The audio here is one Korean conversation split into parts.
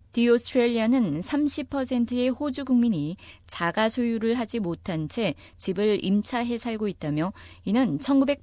디 오스트레일리아는 30%의 호주 국민이 자가 소유를 하지 못한 채 집을 임차해 살고 있다며 이는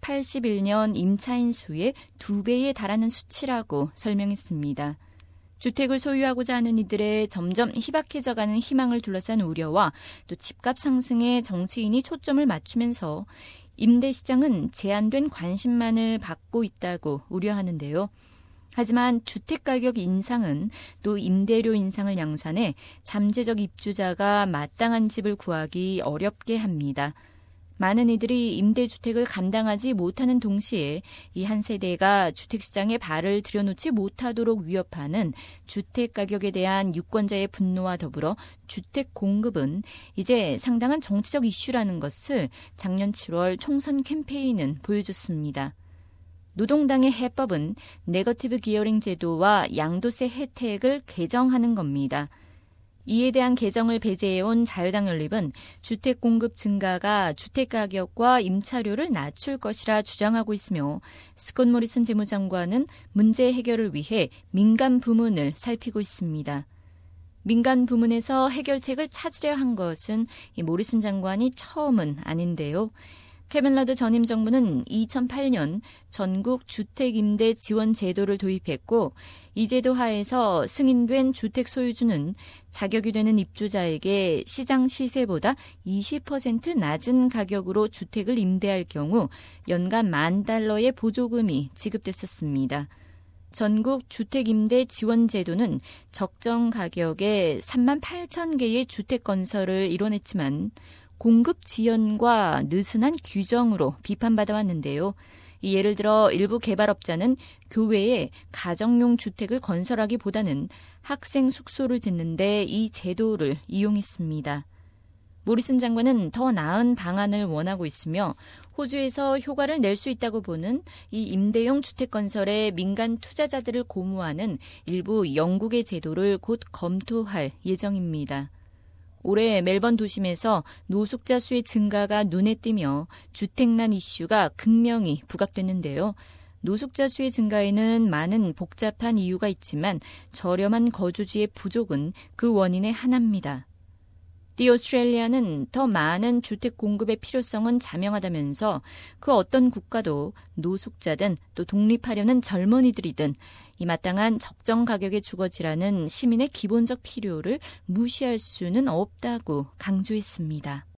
1981년 임차인 수의 2배에 달하는 수치라고 설명했습니다. 주택을 소유하고자 하는 이들의 점점 희박해져가는 희망을 둘러싼 우려와 또 집값 상승에 정치인이 초점을 맞추면서 임대 시장은 제한된 관심만을 받고 있다고 우려하는데요. 하지만 주택가격 인상은 또 임대료 인상을 양산해 잠재적 입주자가 마땅한 집을 구하기 어렵게 합니다. 많은 이들이 임대주택을 감당하지 못하는 동시에 이 한 세대가 주택시장에 발을 들여놓지 못하도록 위협하는 주택가격에 대한 유권자의 분노와 더불어 주택 공급은 이제 상당한 정치적 이슈라는 것을 작년 7월 총선 캠페인은 보여줬습니다. 노동당의 해법은 네거티브 기어링 제도와 양도세 혜택을 개정하는 겁니다. 이에 대한 개정을 배제해온 자유당 연립은 주택 공급 증가가 주택가격과 임차료를 낮출 것이라 주장하고 있으며 스콧 모리슨 재무장관은 문제 해결을 위해 민간 부문을 살피고 있습니다. 민간 부문에서 해결책을 찾으려 한 것은 이 모리슨 장관이 처음은 아닌데요. 케빈 러드 전임 정부는 2008년 전국 주택임대 지원 제도를 도입했고 이 제도 하에서 승인된 주택 소유주는 자격이 되는 입주자에게 시장 시세보다 20% 낮은 가격으로 주택을 임대할 경우 연간 $10,000의 보조금이 지급됐었습니다. 전국 주택임대 지원 제도는 적정 가격에 38,000개의 주택 건설을 이뤄냈지만 공급 지연과 느슨한 규정으로 비판받아왔는데요. 예를 들어 일부 개발업자는 교외에 가정용 주택을 건설하기보다는 학생 숙소를 짓는데 이 제도를 이용했습니다. 모리슨 장관은 더 나은 방안을 원하고 있으며 호주에서 효과를 낼 수 있다고 보는 이 임대용 주택 건설에 민간 투자자들을 고무하는 일부 영국의 제도를 곧 검토할 예정입니다. 올해 멜번 도심에서 노숙자 수의 증가가 눈에 띄며 주택난 이슈가 극명히 부각됐는데요. 노숙자 수의 증가에는 많은 복잡한 이유가 있지만 저렴한 거주지의 부족은 그 원인의 하나입니다. 디 오스트레일리아는 더 많은 주택 공급의 필요성은 자명하다면서 그 어떤 국가도 노숙자든 또 독립하려는 젊은이들이든 이 마땅한 적정 가격의 주거지라는 시민의 기본적 필요를 무시할 수는 없다고 강조했습니다.